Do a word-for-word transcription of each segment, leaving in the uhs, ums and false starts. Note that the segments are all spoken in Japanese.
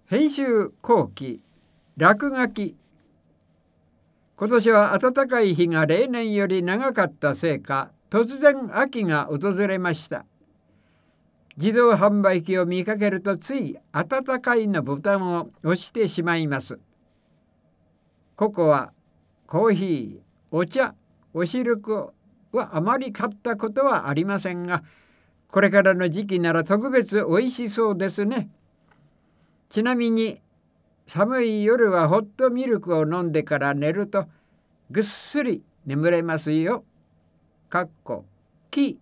編集後期落書き。今年は暖かい日が例年より長かったせいか、突然秋が訪れました。自動販売機を見かけるとつい暖かいのボタンを押してしまいます。ココア、コーヒー、お茶、お汁粉はあまり買ったことはありませんが、これからの時期なら特別おいしそうですね。ちなみに寒い夜はホットミルクを飲んでから寝るとぐっすり眠れますよ。かっこき。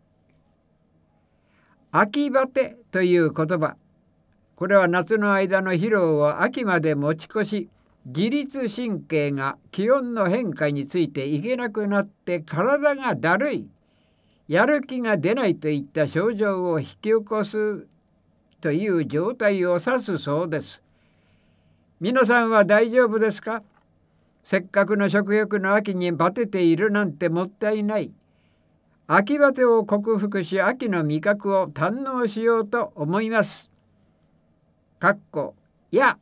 秋バテという言葉。これは夏の間の疲労を秋まで持ち越し、自律神経が気温の変化についていけなくなって体がだるい、やる気が出ないといった症状を引き起こすという状態を指すそうです。皆さんは大丈夫ですか？せっかくの食欲の秋にバテているなんてもったいない。秋バテを克服し、秋の味覚を堪能しようと思います。かっこや。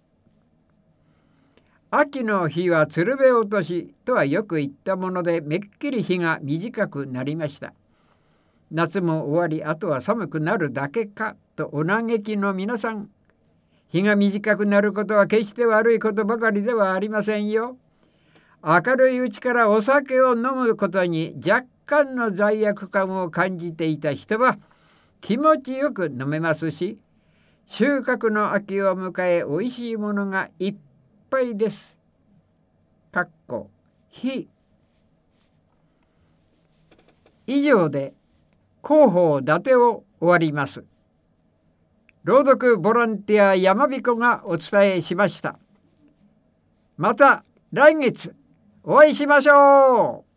秋の日は鶴瓶落としとはよく言ったもので、めっきり日が短くなりました。夏も終わり、あとは寒くなるだけかとお嘆きの皆さん、日が短くなることは決して悪いことばかりではありませんよ。明るいうちからお酒を飲むことに若干の罪悪感を感じていた人は気持ちよく飲めますし、収穫の秋を迎えおいしいものがいっぱいです。かっこひ。以上で広報伊達を終わります。朗読ボランティア山彦がお伝えしました。また来月お会いしましょう。